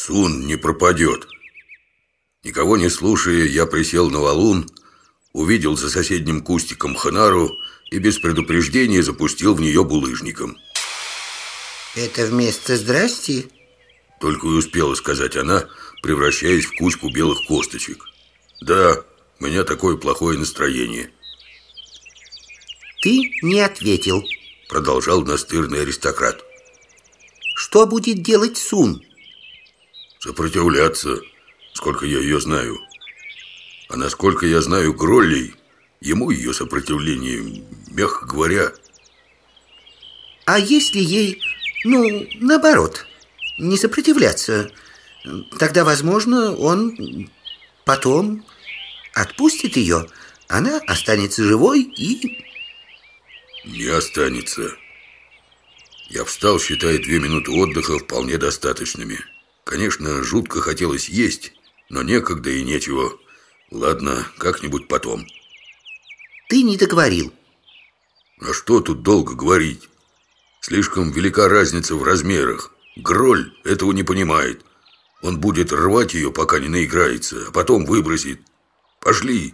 Сун не пропадет. Никого не слушая, я присел на валун, увидел за соседним кустиком ханару и без предупреждения запустил в нее булыжником. Это вместо «здрасте»? Только и успела сказать она, превращаясь в кучку белых косточек. Да, у меня такое плохое настроение. Ты не ответил, продолжал настырный аристократ. Что будет делать Сун? Сопротивляться, сколько я ее знаю. А насколько я знаю Гроллей, ему ее сопротивление, мягко говоря. А если ей, наоборот, не сопротивляться, тогда, возможно, он потом отпустит ее. Она останется живой и... Не останется. Я встал, считая 2 минуты отдыха вполне достаточными. Конечно, жутко хотелось есть, но некогда и нечего. Ладно, как-нибудь потом. Ты не договорил. А что тут долго говорить? Слишком велика разница в размерах. Гроль этого не понимает. Он будет рвать ее, пока не наиграется, а потом выбросит. Пошли.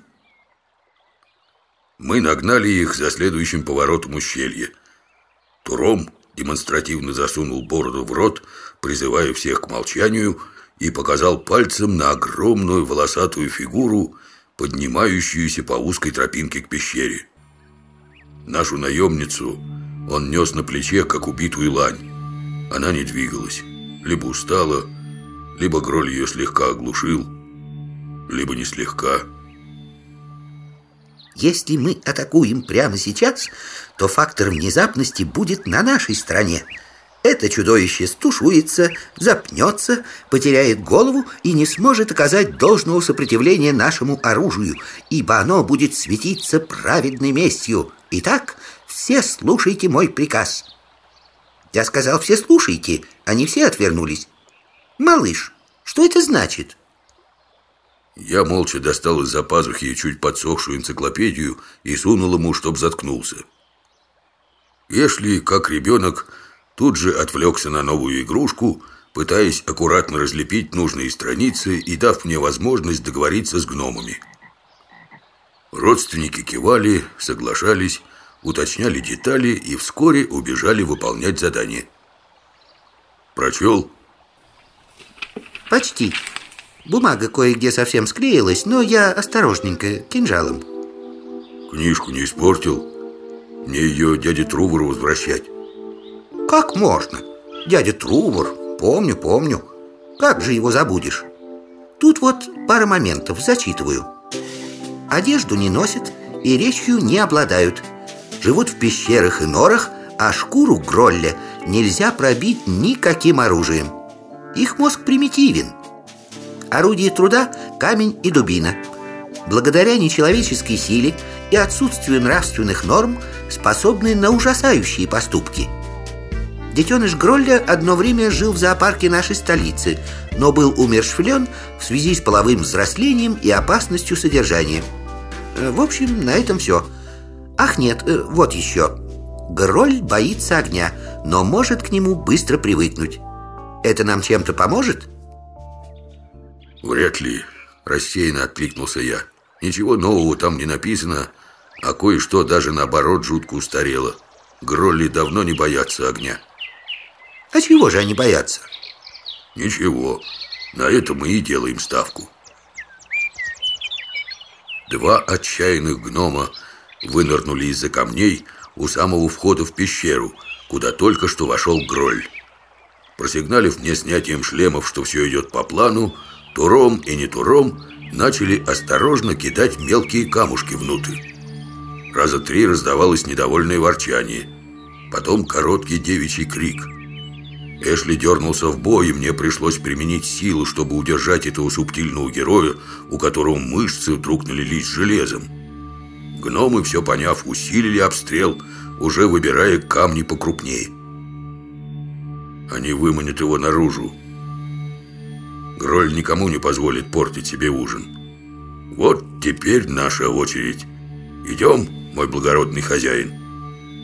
Мы нагнали их за следующим поворотом ущелья. Туром демонстративно засунул бороду в рот, призывая всех к молчанию, и показал пальцем на огромную волосатую фигуру, поднимающуюся по узкой тропинке к пещере. Нашу наемницу он нес на плече, как убитую лань. Она не двигалась. Либо устала, либо Гроль ее слегка оглушил, либо не слегка. Если мы атакуем прямо сейчас, то фактор внезапности будет на нашей стороне. Это чудовище стушуется, запнется, потеряет голову и не сможет оказать должного сопротивления нашему оружию, ибо оно будет светиться праведной местью. Итак, все слушайте мой приказ. Я сказал, все слушайте, они все отвернулись. Малыш, что это значит? Я молча достал из-за пазухи чуть подсохшую энциклопедию и сунул ему, чтоб заткнулся. Эшли, как ребенок, тут же отвлекся на новую игрушку, пытаясь аккуратно разлепить нужные страницы и дав мне возможность договориться с гномами. Родственники кивали, соглашались, уточняли детали и вскоре убежали выполнять задание. Прочел? Почти. Бумага кое-где совсем склеилась, но я осторожненько, кинжалом. Книжку не испортил? Мне ее дяде Трувору возвращать. Как можно? Дядя Трувор, помню. Как же его забудешь? Тут вот пара моментов, зачитываю. Одежду не носят и речью не обладают. Живут в пещерах и норах, а шкуру Гролля нельзя пробить никаким оружием. Их мозг примитивен. Орудие труда – камень и дубина. Благодаря нечеловеческой силе и отсутствию нравственных норм способны на ужасающие поступки. Детеныш Гролля одно время жил в зоопарке нашей столицы, но был умерщвлен в связи с половым взрослением и опасностью содержания. В общем, на этом все. Ах нет, вот еще. Гроль боится огня, но может к нему быстро привыкнуть. Это нам чем-то поможет? Вряд ли, рассеянно откликнулся я. Ничего нового там не написано, а кое-что даже наоборот жутко устарело. Гролли давно не боятся огня. А чего же они боятся? Ничего, на это мы и делаем ставку. 2 отчаянных гнома вынырнули из-за камней у самого входа в пещеру, куда только что вошел Гроль. Просигналив мне снятием шлемов, что все идет по плану, Туром и не Туром начали осторожно кидать мелкие камушки внутрь. Раза 3 раздавалось недовольное ворчание, потом короткий девичий крик. Эшли дернулся в бой, и мне пришлось применить силу, чтобы удержать этого субтильного героя, у которого мышцы вдруг налились железом. Гномы, все поняв, усилили обстрел, уже выбирая камни покрупнее. Они выманят его наружу. Гроль никому не позволит портить себе ужин. Вот теперь наша очередь. Идем, мой благородный хозяин.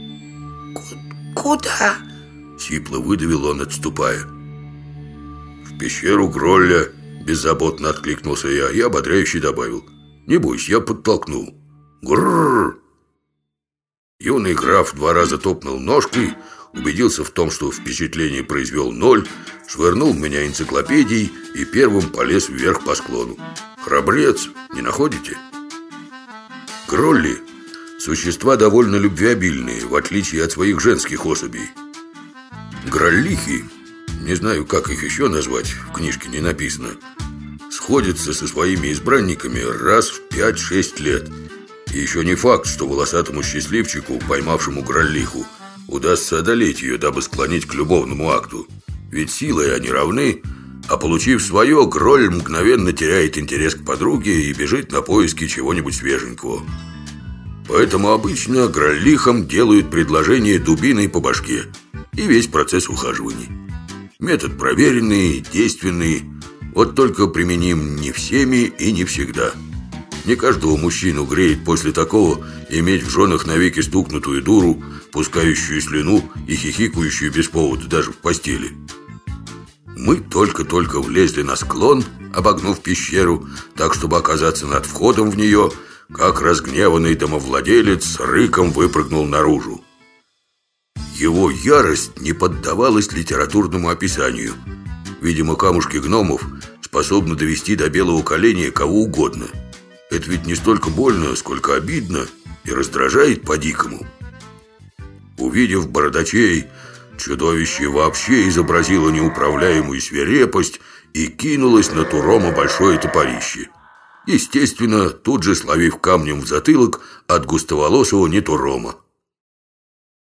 Куда? Сипло выдавил он, отступая. «В пещеру Гролля», – беззаботно откликнулся я и ободряюще добавил: «Не бойся, я подтолкну». Грррр! Юный граф 2 раза топнул ножкой, убедился в том, что впечатление произвел 0, швырнул в меня энциклопедией и первым полез вверх по склону. Храбрец, не находите? Гролли – существа довольно любвеобильные, в отличие от своих женских особей. Гроллихи, не знаю, как их еще назвать, в книжке не написано, сходятся со своими избранниками раз в 5-6 лет. И еще не факт, что волосатому счастливчику, поймавшему Гроллиху, удастся одолеть ее, дабы склонить к любовному акту. Ведь силой они равны, а получив свое, Гроль мгновенно теряет интерес к подруге и бежит на поиски чего-нибудь свеженького. Поэтому обычно Гроллихам делают предложение дубиной по башке и весь процесс ухаживаний. Метод проверенный, действенный, вот только применим не всеми и не всегда. Не каждого мужчину греет после такого иметь в женах навеки стукнутую дуру, пускающую слюну и хихикающую без повода даже в постели. Мы только-только влезли на склон, обогнув пещеру, так, чтобы оказаться над входом в нее, как разгневанный домовладелец с рыком выпрыгнул наружу. Его ярость не поддавалась литературному описанию. Видимо, камушки гномов способны довести до белого коленя кого угодно. Это ведь не столько больно, сколько обидно и раздражает по-дикому. Увидев бородачей, чудовище вообще изобразило неуправляемую свирепость и кинулось на Турома большое топорище. Естественно, тут же словив камнем в затылок от густоволосого Нетурома.